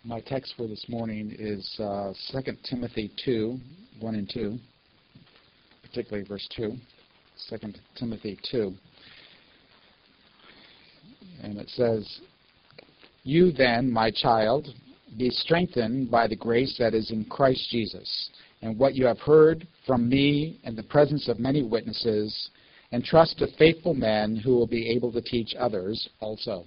My text for this morning is 2 Timothy 2, 1 and 2, particularly verse 2, 2 Timothy 2. And it says, "You then, my child, be strengthened by the grace that is in Christ Jesus, and what you have heard from me in the presence of many witnesses, and trust to faithful men who will be able to teach others also."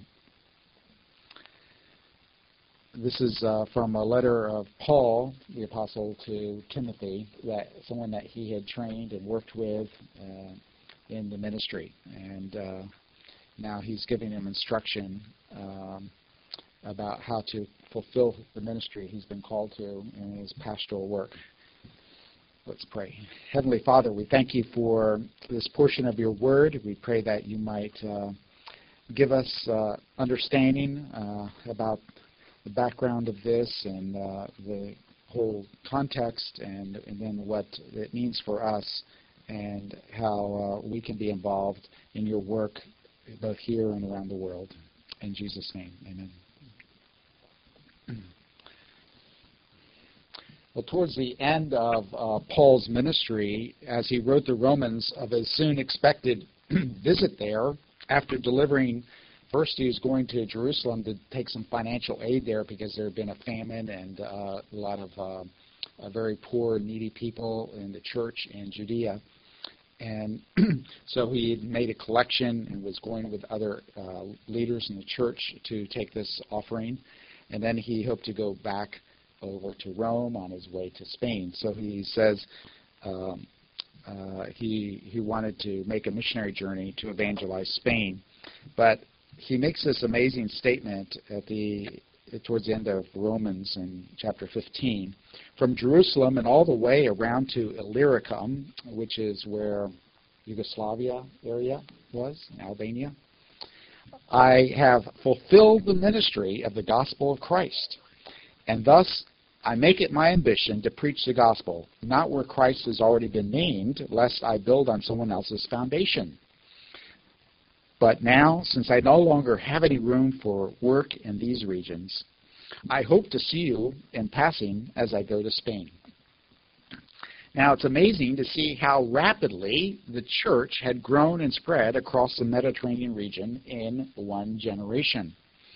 This is from a letter of Paul, the apostle, to Timothy, someone that he had trained and worked with in the ministry. And now he's giving him instruction about how to fulfill the ministry he's been called to in his pastoral work. Let's pray. Heavenly Father, we thank you for this portion of your word. We pray that you might give us understanding about the background of this and the whole context and then what it means for us and how we can be involved in your work both here and around the world. In Jesus' name, amen. Well, towards the end of Paul's ministry, as he wrote the Romans of his soon expected visit there, after delivering, first he was going to Jerusalem to take some financial aid there because there had been a famine and a lot of very poor, needy people in the church in Judea. And so he had made a collection and was going with other leaders in the church to take this offering. And then he hoped to go back over to Rome on his way to Spain. So he says he wanted to make a missionary journey to evangelize Spain. But he makes this amazing statement towards the end of Romans in chapter 15. "From Jerusalem and all the way around to Illyricum," which is where Yugoslavia area was, in Albania, "I have fulfilled the ministry of the gospel of Christ. And thus I make it my ambition to preach the gospel, not where Christ has already been named, lest I build on someone else's foundation. But now, since I no longer have any room for work in these regions, I hope to see you in passing as I go to Spain." Now, it's amazing to see how rapidly the church had grown and spread across the Mediterranean region in one generation.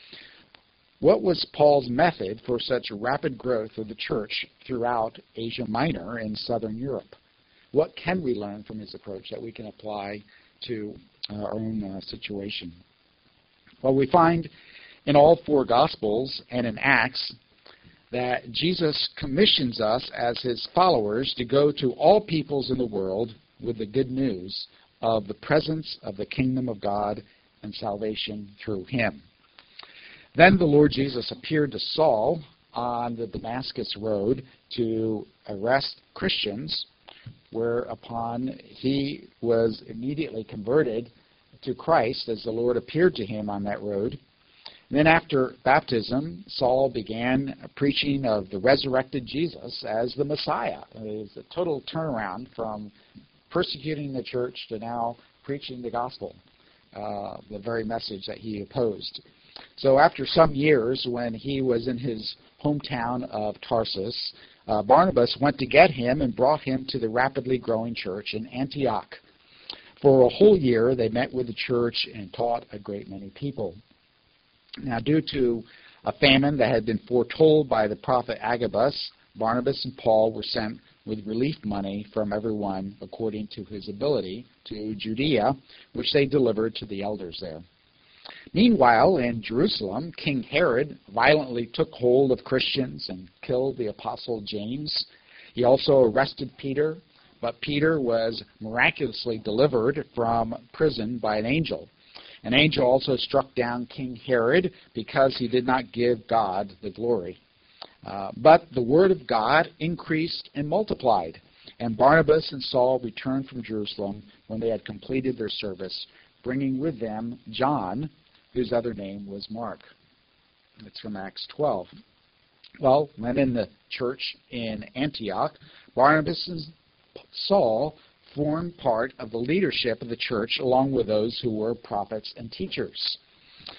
What was Paul's method for such rapid growth of the church throughout Asia Minor and Southern Europe? What can we learn from his approach that we can apply to our own situation? Well, we find in all four Gospels and in Acts that Jesus commissions us as his followers to go to all peoples in the world with the good news of the presence of the kingdom of God and salvation through him. Then the Lord Jesus appeared to Saul on the Damascus road to arrest Christians, whereupon he was immediately converted to Christ as the Lord appeared to him on that road. Then after baptism, Saul began preaching of the resurrected Jesus as the Messiah. It was a total turnaround from persecuting the church to now preaching the gospel, the very message that he opposed. So after some years, when he was in his hometown of Tarsus, Barnabas went to get him and brought him to the rapidly growing church in Antioch. For a whole year, they met with the church and taught a great many people. Now, due to a famine that had been foretold by the prophet Agabus, Barnabas and Paul were sent with relief money from everyone according to his ability to Judea, which they delivered to the elders there. Meanwhile, in Jerusalem, King Herod violently took hold of Christians and killed the apostle James. He also arrested Peter, but Peter was miraculously delivered from prison by an angel. An angel also struck down King Herod because he did not give God the glory. But the word of God increased and multiplied, and Barnabas and Saul returned from Jerusalem when they had completed their service, bringing with them John, whose other name was Mark. It's from Acts 12. Well, when in the church in Antioch, Barnabas and Saul formed part of the leadership of the church along with those who were prophets and teachers.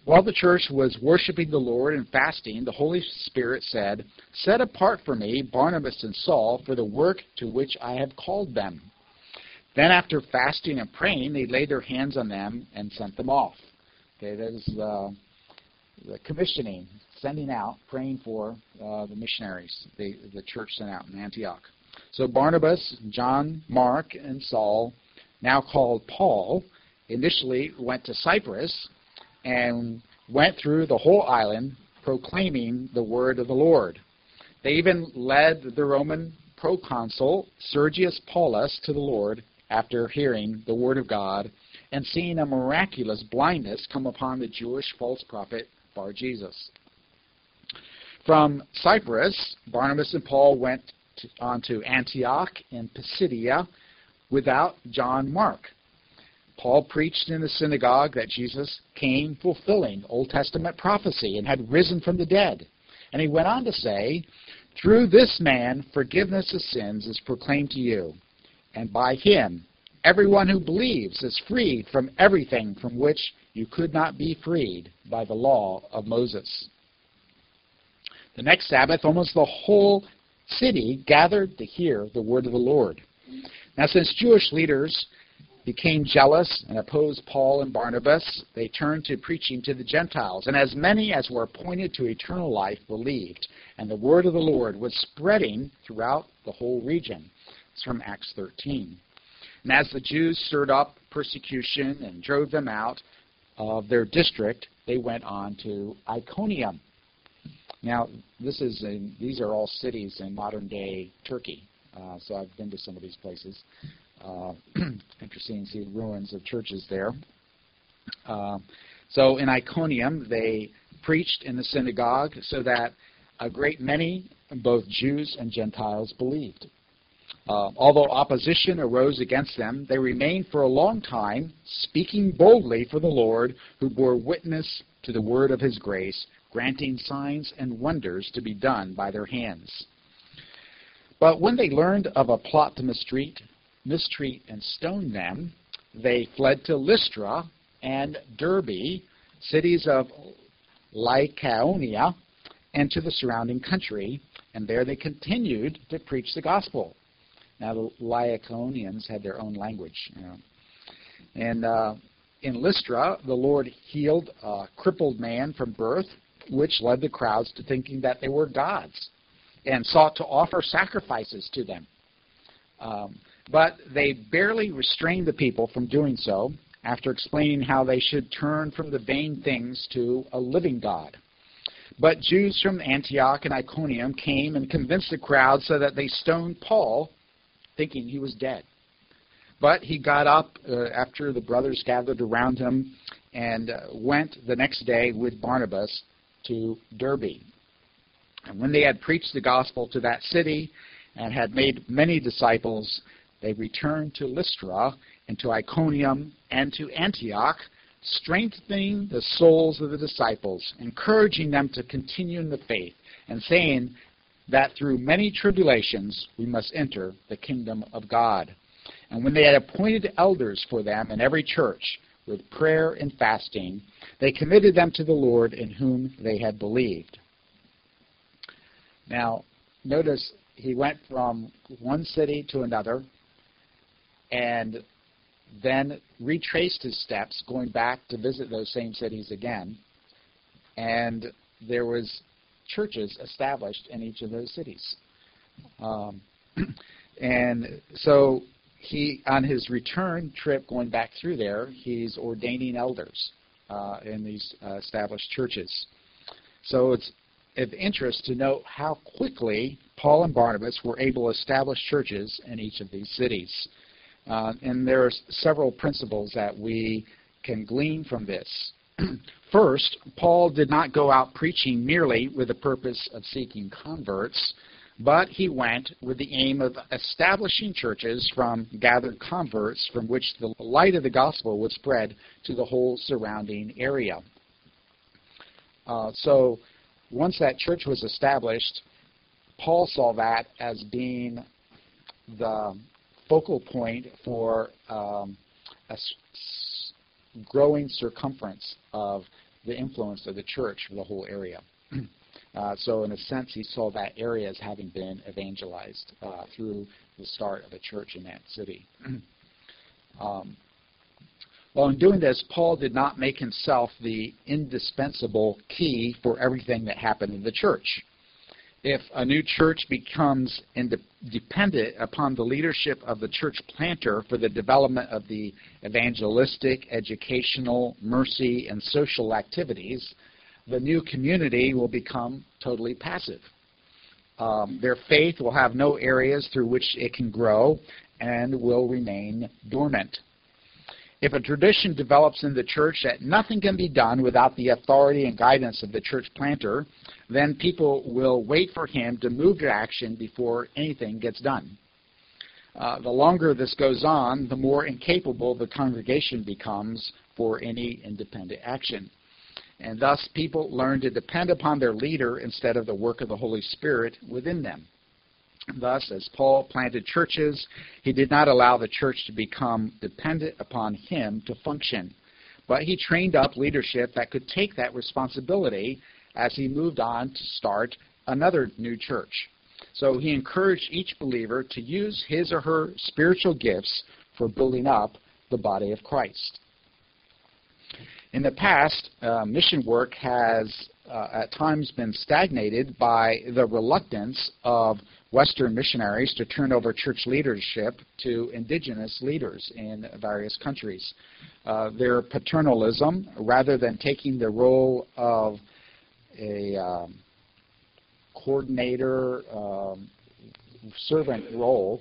While the church was worshiping the Lord and fasting, the Holy Spirit said, "Set apart for me Barnabas and Saul for the work to which I have called them." Then after fasting and praying, they laid their hands on them and sent them off. Okay, that is the commissioning, sending out, praying for the missionaries the church sent out in Antioch. So Barnabas, John, Mark, and Saul, now called Paul, initially went to Cyprus and went through the whole island proclaiming the word of the Lord. They even led the Roman proconsul Sergius Paulus to the Lord after hearing the word of God and seeing a miraculous blindness come upon the Jewish false prophet Bar-Jesus. From Cyprus, Barnabas and Paul went on to Antioch in Pisidia without John Mark. Paul preached in the synagogue that Jesus came fulfilling Old Testament prophecy and had risen from the dead. And he went on to say, "Through this man forgiveness of sins is proclaimed to you, and by him everyone who believes is freed from everything from which you could not be freed by the law of Moses." The next Sabbath, almost the whole city gathered to hear the word of the Lord. Now, since Jewish leaders became jealous and opposed Paul and Barnabas, they turned to preaching to the Gentiles, and as many as were appointed to eternal life believed, and the word of the Lord was spreading throughout the whole region. It's from Acts 13. And as the Jews stirred up persecution and drove them out of their district, they went on to Iconium. Now, these are all cities in modern-day Turkey. So I've been to some of these places. Interesting to see ruins of churches there. So in Iconium, they preached in the synagogue so that a great many, both Jews and Gentiles, believed. Although opposition arose against them, they remained for a long time, speaking boldly for the Lord, who bore witness to the word of his grace, granting signs and wonders to be done by their hands. But when they learned of a plot to mistreat and stone them, they fled to Lystra and Derbe, cities of Lycaonia, and to the surrounding country, and there they continued to preach the gospel. Now, the Lycaonians had their own language. And in Lystra, the Lord healed a crippled man from birth, which led the crowds to thinking that they were gods, and sought to offer sacrifices to them. But they barely restrained the people from doing so, after explaining how they should turn from the vain things to a living God. But Jews from Antioch and Iconium came and convinced the crowd so that they stoned Paul, thinking he was dead. But he got up after the brothers gathered around him and went the next day with Barnabas to Derbe. And when they had preached the gospel to that city and had made many disciples, they returned to Lystra and to Iconium and to Antioch, strengthening the souls of the disciples, encouraging them to continue in the faith, and saying that through many tribulations we must enter the kingdom of God. And when they had appointed elders for them in every church, with prayer and fasting, they committed them to the Lord in whom they had believed. Now, notice he went from one city to another and then retraced his steps, going back to visit those same cities again. And there was churches established in each of those cities. And so he, on his return trip going back through there, he's ordaining elders in these established churches. So it's of interest to note how quickly Paul and Barnabas were able to establish churches in each of these cities. And there are several principles that we can glean from this. First, Paul did not go out preaching merely with the purpose of seeking converts, but he went with the aim of establishing churches from gathered converts from which the light of the gospel would spread to the whole surrounding area. So once that church was established, Paul saw that as being the focal point for a growing circumference of the influence of the church for the whole area. So in a sense, he saw that area as having been evangelized through the start of a church in that city. Well, in doing this, Paul did not make himself the indispensable key for everything that happened in the church. If a new church becomes dependent upon the leadership of the church planter for the development of the evangelistic, educational, mercy, and social activities, the new community will become totally passive. Their faith will have no areas through which it can grow and will remain dormant. If a tradition develops in the church that nothing can be done without the authority and guidance of the church planter, then people will wait for him to move to action before anything gets done. The longer this goes on, the more incapable the congregation becomes for any independent action. And thus people learn to depend upon their leader instead of the work of the Holy Spirit within them. Thus, as Paul planted churches, he did not allow the church to become dependent upon him to function, but he trained up leadership that could take that responsibility as he moved on to start another new church. So he encouraged each believer to use his or her spiritual gifts for building up the body of Christ. In the past, mission work has at times been stagnated by the reluctance of Western missionaries to turn over church leadership to indigenous leaders in various countries. Their paternalism, rather than taking the role of a coordinator, servant role,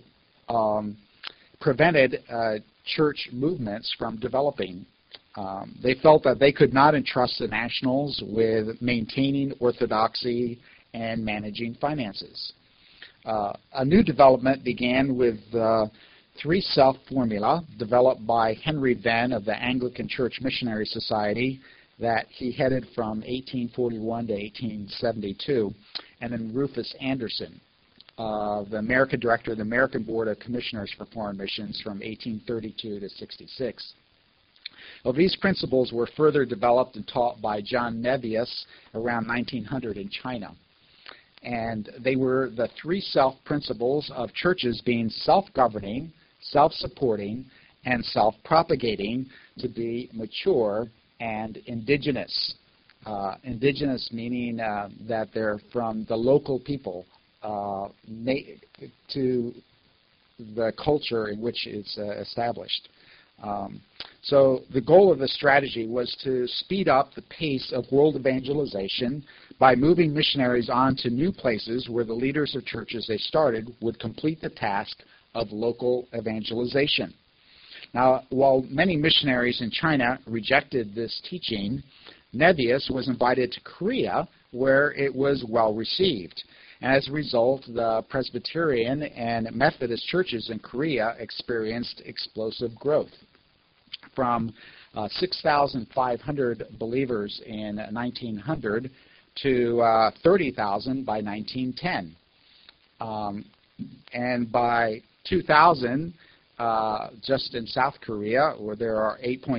prevented church movements from developing. They felt that they could not entrust the nationals with maintaining orthodoxy and managing finances. A new development began with the three-self formula developed by Henry Venn of the Anglican Church Missionary Society that he headed from 1841 to 1872, and then Rufus Anderson, the American director of the American Board of Commissioners for Foreign Missions from 1832 to 66. Well, these principles were further developed and taught by John Nevius around 1900 in China. And they were the three self principles of churches being self-governing, self-supporting, and self-propagating to be mature and indigenous. Indigenous meaning that they're from the local people to the culture in which it's established. So the goal of the strategy was to speed up the pace of world evangelization by moving missionaries on to new places where the leaders of churches they started would complete the task of local evangelization. Now, while many missionaries in China rejected this teaching, Nevius was invited to Korea, where it was well received. And as a result, the Presbyterian and Methodist churches in Korea experienced explosive growth. From 6,500 believers in 1900 to 30,000 by 1910. And by 2000, just in South Korea, where there are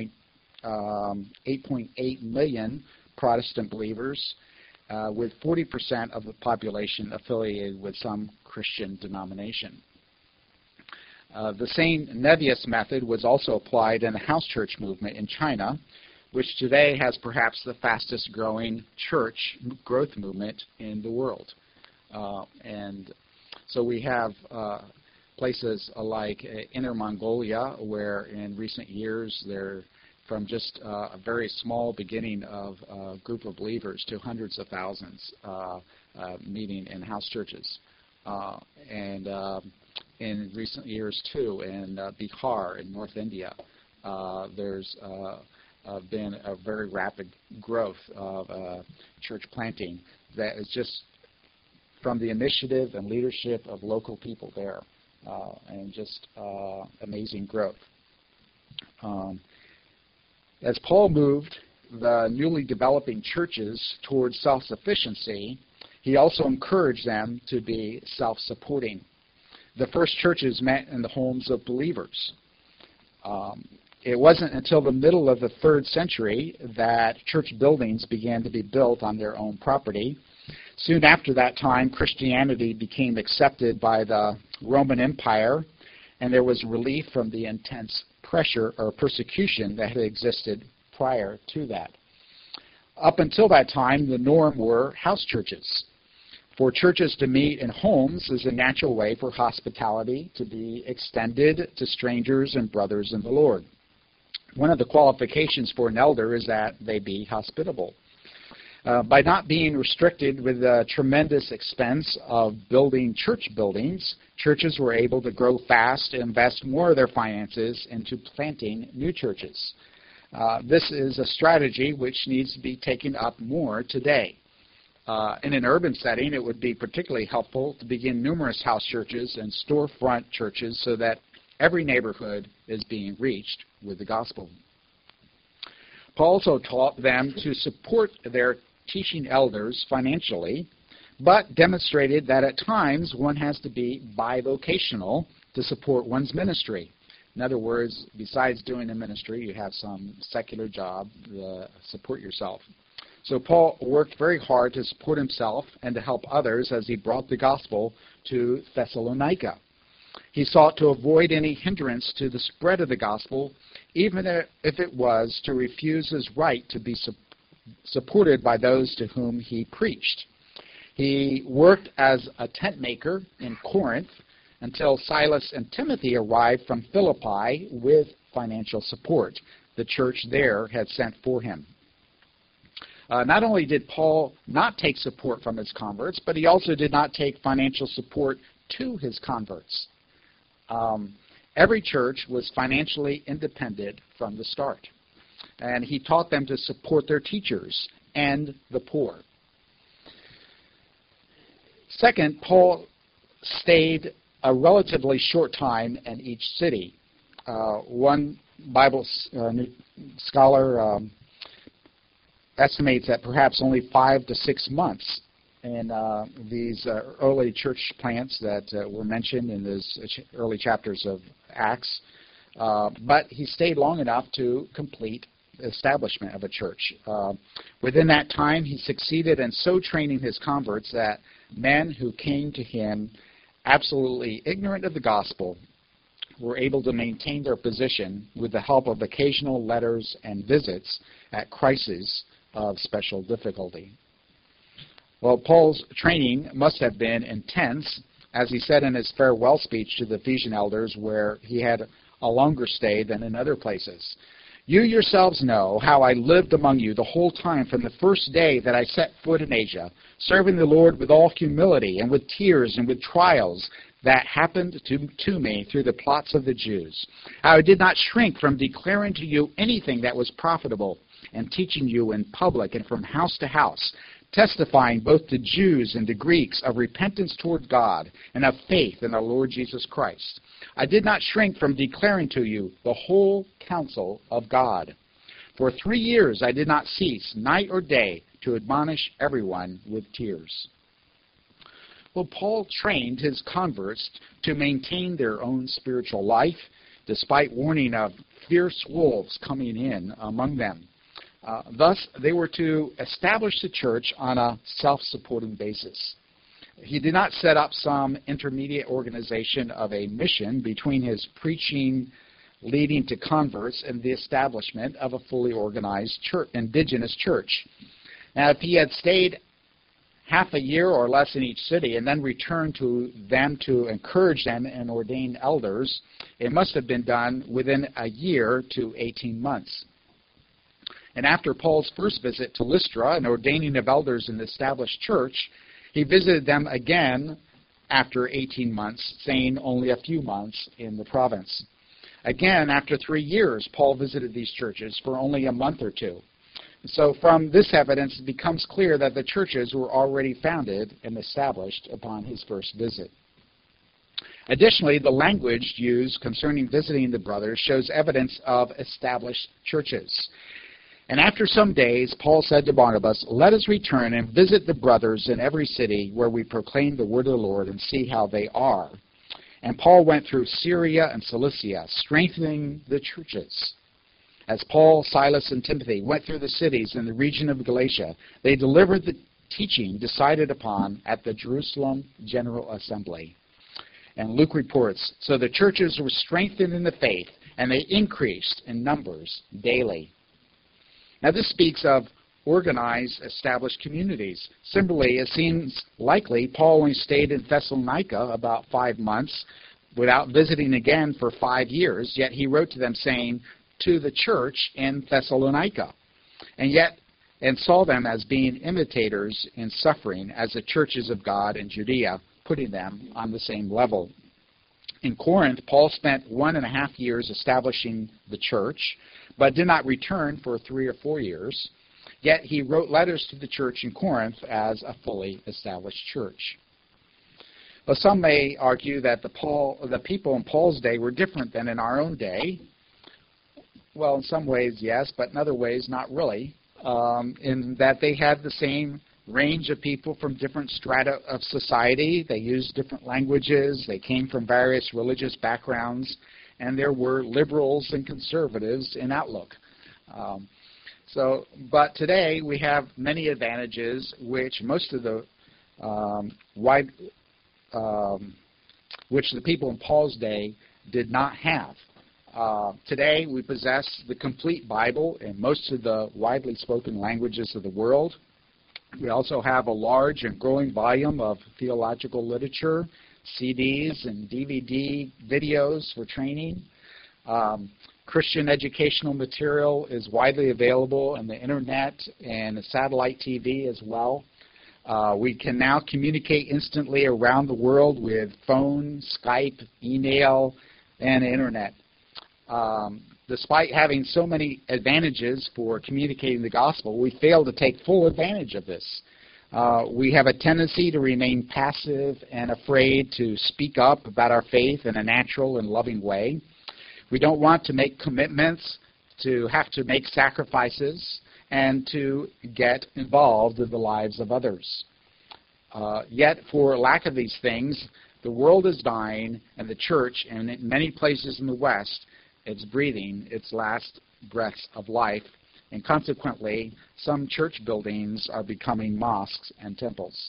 8.8 million Protestant believers, with 40% of the population affiliated with some Christian denomination. The same Nevius method was also applied in the house church movement in China, which today has perhaps the fastest growing church growth movement in the world. And so we have places like Inner Mongolia, where in recent years they're from just a very small beginning of a group of believers to hundreds of thousands meeting in house churches. And in recent years, too, in Bihar in North India, there's been a very rapid growth of church planting that is just from the initiative and leadership of local people there, and just amazing growth. As Paul moved the newly developing churches towards self-sufficiency, he also encouraged them to be self-supporting. The first churches met in the homes of believers. It wasn't until the middle of the 3rd century that church buildings began to be built on their own property. Soon after that time, Christianity became accepted by the Roman Empire, and there was relief from the intense pressure or persecution that had existed prior to that. Up until that time, the norm were house churches. For churches to meet in homes is a natural way for hospitality to be extended to strangers and brothers in the Lord. One of the qualifications for an elder is that they be hospitable. By not being restricted with the tremendous expense of building church buildings, churches were able to grow fast and invest more of their finances into planting new churches. This is a strategy which needs to be taken up more today. In an urban setting, it would be particularly helpful to begin numerous house churches and storefront churches so that every neighborhood is being reached with the gospel. Paul also taught them to support their teaching elders financially, but demonstrated that at times one has to be bivocational to support one's ministry. In other words, besides doing the ministry, you have some secular job to support yourself. So Paul worked very hard to support himself and to help others as he brought the gospel to Thessalonica. He sought to avoid any hindrance to the spread of the gospel, even if it was to refuse his right to be supported by those to whom he preached. He worked as a tent maker in Corinth until Silas and Timothy arrived from Philippi with financial support. The church there had sent for him. Not only did Paul not take support from his converts, but he also did not take financial support to his converts. Every church was financially independent from the start. And he taught them to support their teachers and the poor. Second, Paul stayed a relatively short time in each city. One Bible scholar estimates that perhaps only 5 to 6 months in these early church plants that were mentioned in those early chapters of Acts. But he stayed long enough to complete the establishment of a church. Within that time, he succeeded in so training his converts that men who came to him absolutely ignorant of the gospel were able to maintain their position with the help of occasional letters and visits at crises of special difficulty. Well, Paul's training must have been intense, as he said in his farewell speech to the Ephesian elders, where he had a longer stay than in other places. You yourselves know how I lived among you the whole time from the first day that I set foot in Asia, serving the Lord with all humility and with tears and with trials that happened to me through the plots of the Jews. I did not shrink from declaring to you anything that was profitable and teaching you in public and from house to house, testifying both to Jews and to Greeks of repentance toward God and of faith in our Lord Jesus Christ. I did not shrink from declaring to you the whole counsel of God. For 3 years I did not cease, night or day, to admonish everyone with tears. Well, Paul trained his converts to maintain their own spiritual life, despite warning of fierce wolves coming in among them. Thus, they were to establish the church on a self-supporting basis. He did not set up some intermediate organization of a mission between his preaching leading to converts and the establishment of a fully organized church, indigenous church. Now, if he had stayed half a year or less in each city and then returned to them to encourage them and ordain elders, it must have been done within a year to 18 months. And after Paul's first visit to Lystra and ordaining of elders in the established church, he visited them again after 18 months, staying only a few months in the province. Again, after 3 years, Paul visited these churches for only a month or two. So from this evidence, it becomes clear that the churches were already founded and established upon his first visit. Additionally, the language used concerning visiting the brothers shows evidence of established churches. And after some days, Paul said to Barnabas, "Let us return and visit the brothers in every city where we proclaim the word of the Lord and see how they are." And Paul went through Syria and Cilicia, strengthening the churches As Paul, Silas, and Timothy went through the cities in the region of Galatia, they delivered the teaching decided upon at the Jerusalem General Assembly. And Luke reports, so the churches were strengthened in the faith, and they increased in numbers daily. Now this speaks of organized, established communities. Similarly, it seems likely Paul only stayed in Thessalonica about 5 months without visiting again for 5 years, yet he wrote to them saying, to the church in Thessalonica, and saw them as being imitators in suffering as the churches of God in Judea, putting them on the same level. In Corinth, Paul spent 1.5 years establishing the church, but did not return for 3 or 4 years. Yet he wrote letters to the church in Corinth as a fully established church. Well, some may argue that the people in Paul's day were different than in our own day. Well, in some ways, yes, but in other ways, not really, in that they had the same range of people from different strata of society. They used different languages. They came from various religious backgrounds, and there were liberals and conservatives in outlook. But today we have many advantages which most of the which the people in Paul's day did not have. Today we possess the complete Bible in most of the widely spoken languages of the world. We also have a large and growing volume of theological literature, CDs and DVD videos for training. Christian educational material is widely available on the internet and satellite TV as well. We can now communicate instantly around the world with phone, Skype, email, and internet. Despite having so many advantages for communicating the gospel, we fail to take full advantage of this. We have a tendency to remain passive and afraid to speak up about our faith in a natural and loving way. We don't want to make commitments, to have to make sacrifices, and to get involved in the lives of others. Yet, for lack of these things, the world is dying, and the church, and in many places in the West, it's breathing its last breaths of life, and consequently, some church buildings are becoming mosques and temples.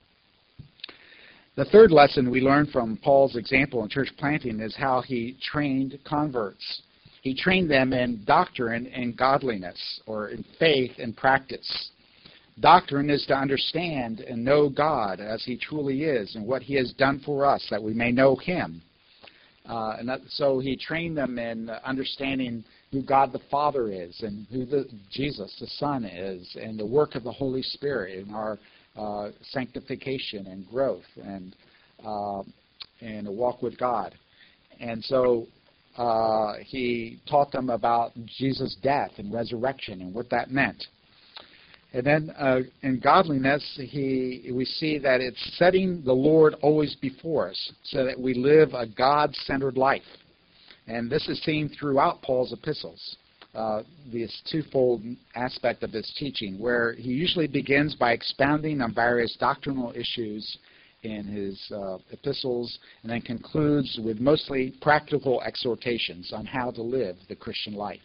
The third lesson we learn from Paul's example in church planting is how he trained converts. He trained them in doctrine and godliness, or in faith and practice. Doctrine is to understand and know God as he truly is and what he has done for us, that we may know him. So he trained them in understanding who God the Father is and who Jesus the Son is, and the work of the Holy Spirit in our sanctification and growth and a walk with God. And so he taught them about Jesus' death and resurrection and what that meant. And then in godliness, we see that it's setting the Lord always before us so that we live a God-centered life. And this is seen throughout Paul's epistles, this twofold aspect of his teaching, where he usually begins by expounding on various doctrinal issues in his epistles, and then concludes with mostly practical exhortations on how to live the Christian life.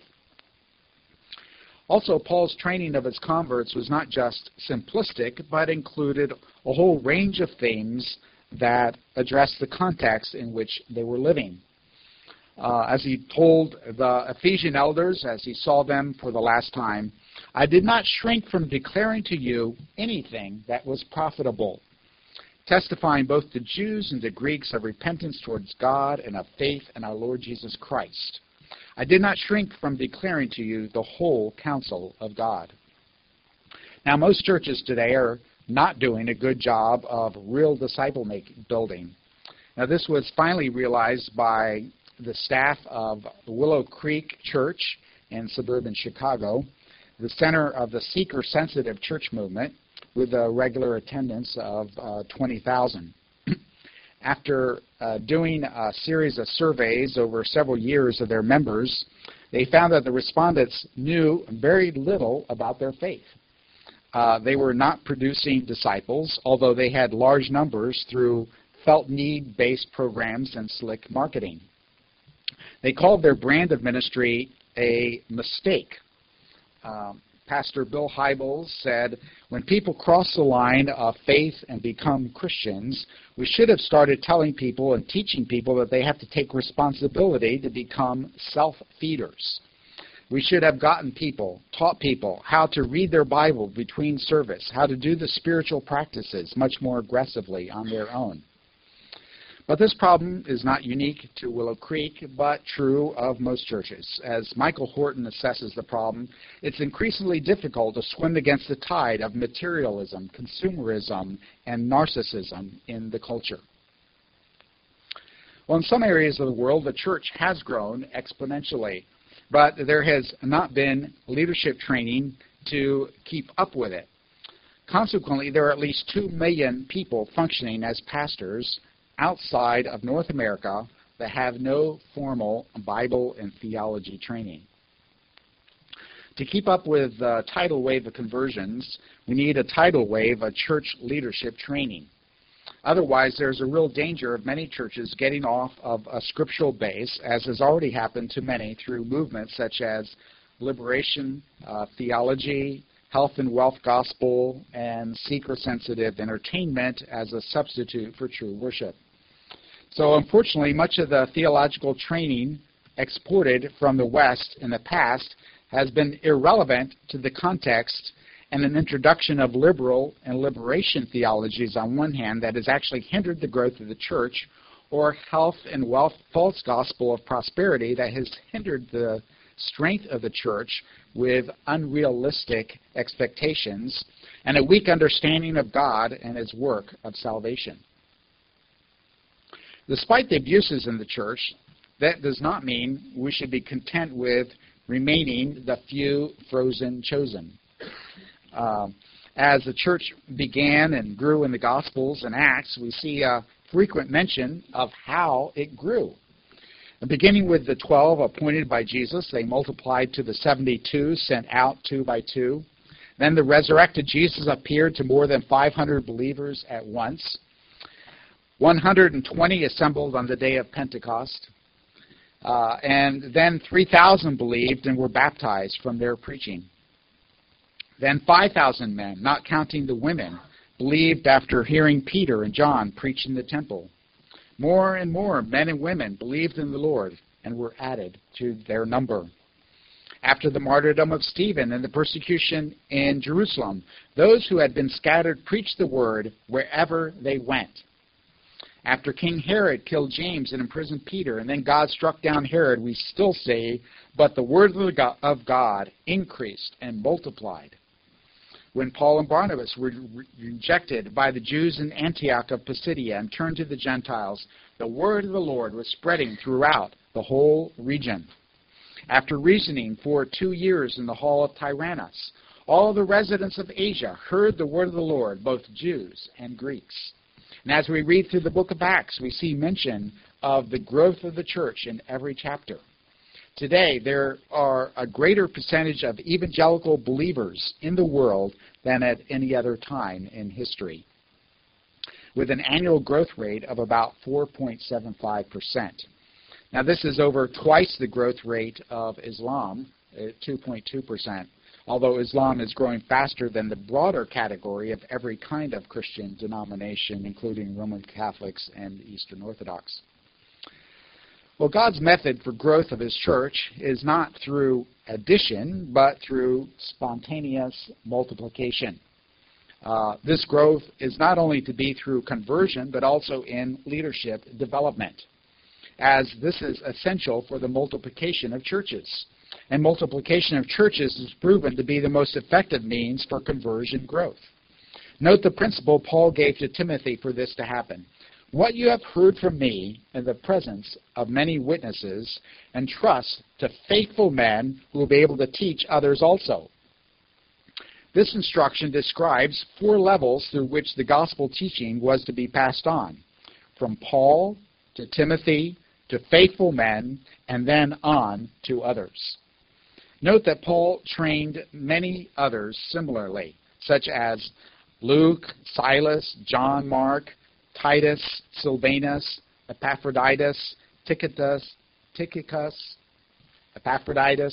Also, Paul's training of his converts was not just simplistic, but included a whole range of themes that addressed the context in which they were living. As he told the Ephesian elders, as he saw them for the last time, I did not shrink from declaring to you anything that was profitable, testifying both to Jews and to Greeks of repentance towards God and of faith in our Lord Jesus Christ. I did not shrink from declaring to you the whole counsel of God. Now, most churches today are not doing a good job of real disciple building. Now, this was finally realized by the staff of Willow Creek Church in suburban Chicago, the center of the seeker-sensitive church movement, with a regular attendance of 20,000. After doing a series of surveys over several years of their members, they found that the respondents knew very little about their faith. They were not producing disciples, although they had large numbers through felt need-based programs and slick marketing. They called their brand of ministry a mistake. Pastor Bill Hybels said, when people cross the line of faith and become Christians, we should have started telling people and teaching people that they have to take responsibility to become self-feeders. We should have taught people how to read their Bible between service, how to do the spiritual practices much more aggressively on their own. But this problem is not unique to Willow Creek, but true of most churches. As Michael Horton assesses the problem, it's increasingly difficult to swim against the tide of materialism, consumerism, and narcissism in the culture. Well, in some areas of the world, the church has grown exponentially, but there has not been leadership training to keep up with it. Consequently, there are at least 2 million people functioning as pastors outside of North America that have no formal Bible and theology training. To keep up with the tidal wave of conversions, we need a tidal wave of church leadership training. Otherwise, there's a real danger of many churches getting off of a scriptural base, as has already happened to many through movements such as liberation theology, health and wealth gospel, and seeker-sensitive entertainment as a substitute for true worship. So unfortunately, much of the theological training exported from the West in the past has been irrelevant to the context, and an introduction of liberal and liberation theologies on one hand that has actually hindered the growth of the church, or health and wealth false gospel of prosperity that has hindered the strength of the church with unrealistic expectations and a weak understanding of God and His work of salvation. Despite the abuses in the church, that does not mean we should be content with remaining the few frozen chosen. As the church began and grew in the Gospels and Acts, we see a frequent mention of how it grew. Beginning with the 12 appointed by Jesus, they multiplied to the 72, sent out 2 by 2. Then the resurrected Jesus appeared to more than 500 believers at once. 120 assembled on the day of Pentecost, and then 3,000 believed and were baptized from their preaching. Then 5,000 men, not counting the women, believed after hearing Peter and John preach in the temple. More and more men and women believed in the Lord and were added to their number. After the martyrdom of Stephen and the persecution in Jerusalem, those who had been scattered preached the word wherever they went. After King Herod killed James and imprisoned Peter, and then God struck down Herod, we still say, but the word of God increased and multiplied. When Paul and Barnabas were rejected by the Jews in Antioch of Pisidia and turned to the Gentiles, the word of the Lord was spreading throughout the whole region. After reasoning for 2 years in the hall of Tyrannus, all the residents of Asia heard the word of the Lord, both Jews and Greeks. And as we read through the book of Acts, we see mention of the growth of the church in every chapter. Today, there are a greater percentage of evangelical believers in the world than at any other time in history, with an annual growth rate of about 4.75%. Now, this is over twice the growth rate of Islam, at 2.2%, although Islam is growing faster than the broader category of every kind of Christian denomination, including Roman Catholics and Eastern Orthodox. Well, God's method for growth of His church is not through addition, but through spontaneous multiplication. This growth is not only to be through conversion, but also in leadership development, as this is essential for the multiplication of churches. And multiplication of churches is proven to be the most effective means for conversion growth. Note the principle Paul gave to Timothy for this to happen. What you have heard from me in the presence of many witnesses, entrust to faithful men who will be able to teach others also. This instruction describes 4 levels through which the gospel teaching was to be passed on, from Paul to Timothy to faithful men, and then on to others. Note that Paul trained many others similarly, such as Luke, Silas, John Mark, Titus, Silvanus, Epaphroditus, Tychicus, Epaphroditus,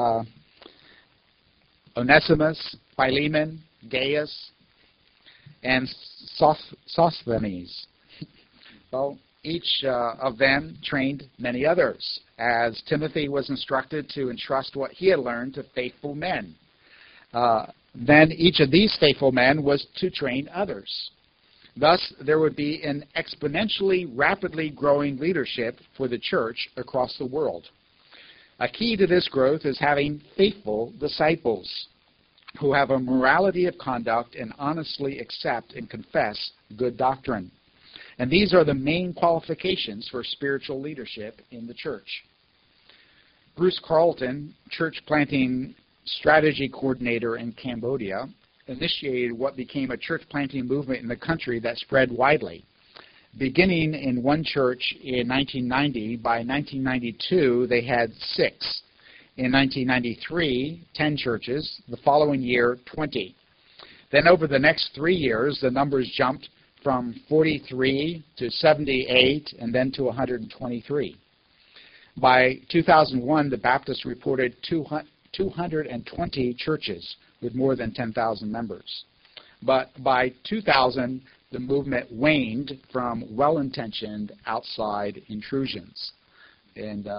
Onesimus, Philemon, Gaius, and Sosthenes. Well, each of them trained many others, as Timothy was instructed to entrust what he had learned to faithful men. Then each of these faithful men was to train others. Thus, there would be an exponentially rapidly growing leadership for the church across the world. A key to this growth is having faithful disciples who have a morality of conduct and honestly accept and confess good doctrine. And these are the main qualifications for spiritual leadership in the church. Bruce Carlton, church planting strategy coordinator in Cambodia, initiated what became a church planting movement in the country that spread widely. Beginning in one church in 1990, by 1992 they had 6. In 1993, 10 churches. The following year, 20. Then over the next 3 years, the numbers jumped from 43 to 78 and then to 123. By 2001, the Baptists reported 220 churches with more than 10,000 members. But by 2000, the movement waned from well-intentioned outside intrusions, and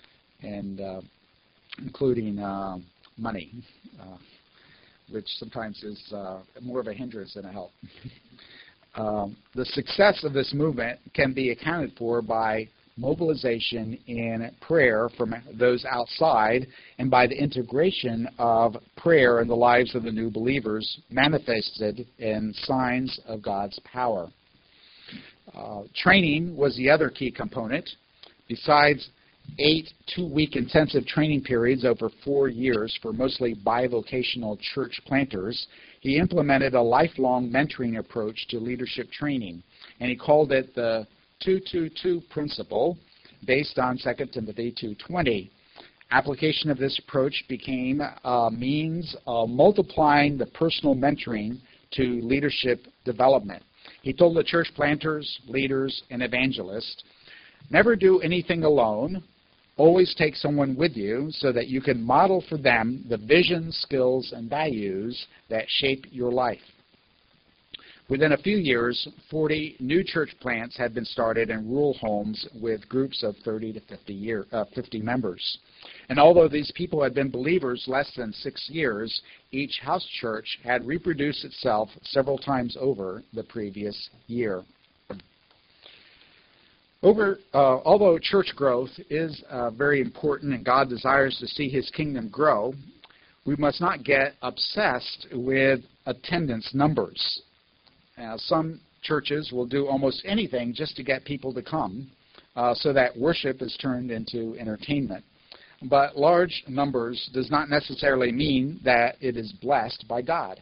including money, which sometimes is more of a hindrance than a help. The success of this movement can be accounted for by mobilization in prayer from those outside and by the integration of prayer in the lives of the new believers manifested in signs of God's power. Training was the other key component. Besides 8 two-week intensive training periods over 4 years for mostly bivocational church planters, he implemented a lifelong mentoring approach to leadership training, and he called it the 2-2-2 principle, based on 2 Timothy 2:20. Application of this approach became a means of multiplying the personal mentoring to leadership development. He told the church planters, leaders, and evangelists, never do anything alone. Always take someone with you so that you can model for them the vision, skills, and values that shape your life. Within a few years, 40 new church plants had been started in rural homes with groups of 30 to 50 members. And although these people had been believers less than 6 years, each house church had reproduced itself several times over the previous year. Although church growth is very important and God desires to see His kingdom grow, we must not get obsessed with attendance numbers. Some churches will do almost anything just to get people to come so that worship is turned into entertainment. But large numbers does not necessarily mean that it is blessed by God.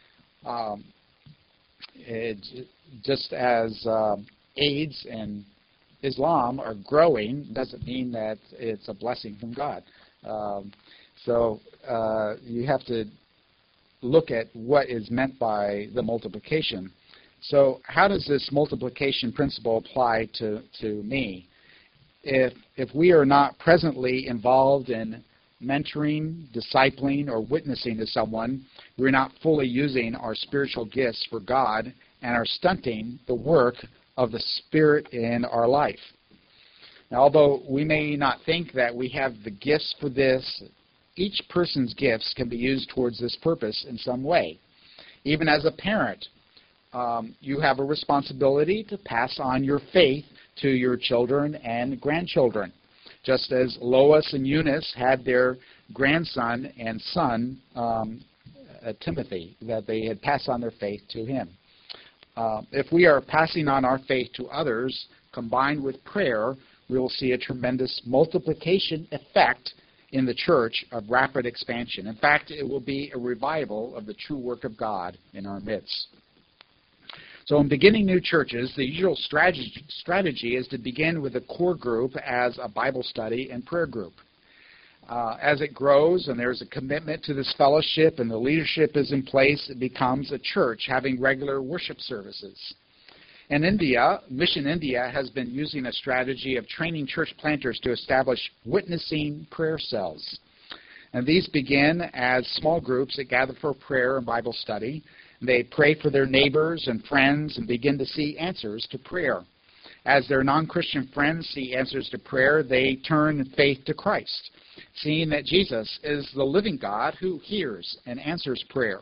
Just as AIDS and Islam are growing doesn't mean that it's a blessing from God. So you have to look at what is meant by the multiplication. So how does this multiplication principle apply to me? If we are not presently involved in mentoring, discipling, or witnessing to someone, we're not fully using our spiritual gifts for God and are stunting the work of the Spirit in our life. Now, although we may not think that we have the gifts for this, each person's gifts can be used towards this purpose in some way. Even as a parent, you have a responsibility to pass on your faith to your children and grandchildren, just as Lois and Eunice had their grandson and son, Timothy, that they had passed on their faith to him. If we are passing on our faith to others, combined with prayer, we will see a tremendous multiplication effect in the church of rapid expansion. In fact, it will be a revival of the true work of God in our midst. So in beginning new churches, the usual strategy is to begin with a core group as a Bible study and prayer group. As it grows and there's a commitment to this fellowship and the leadership is in place, it becomes a church having regular worship services. In India, Mission India has been using a strategy of training church planters to establish witnessing prayer cells. And these begin as small groups that gather for prayer and Bible study. They pray for their neighbors and friends and begin to see answers to prayer. As their non-Christian friends see answers to prayer, they turn in faith to Christ, seeing that Jesus is the living God who hears and answers prayer.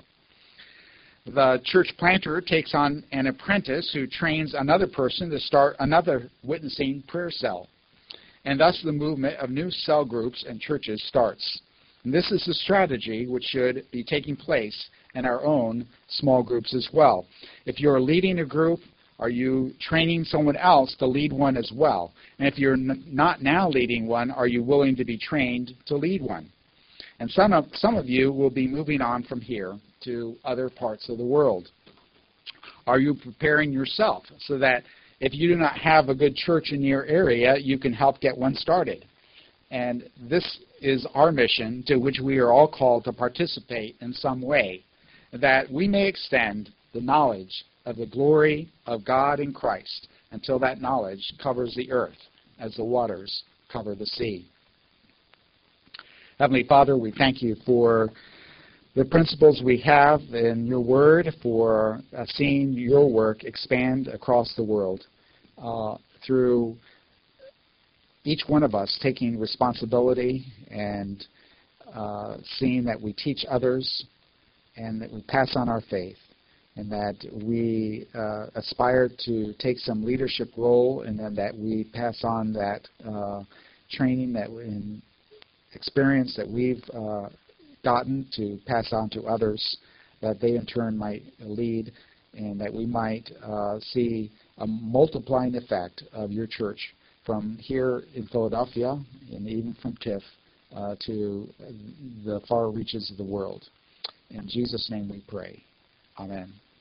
The church planter takes on an apprentice who trains another person to start another witnessing prayer cell. And thus the movement of new cell groups and churches starts. And this is the strategy which should be taking place in our own small groups as well. If you're leading a group, are you training someone else to lead one as well? And if you're not now leading one, are you willing to be trained to lead one? And some of you will be moving on from here to other parts of the world. Are you preparing yourself so that if you do not have a good church in your area, you can help get one started? And this is our mission, to which we are all called to participate in some way, that we may extend the knowledge of the glory of God in Christ until that knowledge covers the earth as the waters cover the sea. Heavenly Father, we thank you for the principles we have in your word, for seeing your work expand across the world through each one of us taking responsibility and seeing that we teach others and that we pass on our faith, and that we aspire to take some leadership role, and then that we pass on that training and experience that we've gotten to pass on to others, that they in turn might lead, and that we might see a multiplying effect of your church from here in Philadelphia and even from TIFF to the far reaches of the world. In Jesus' name we pray. Amen.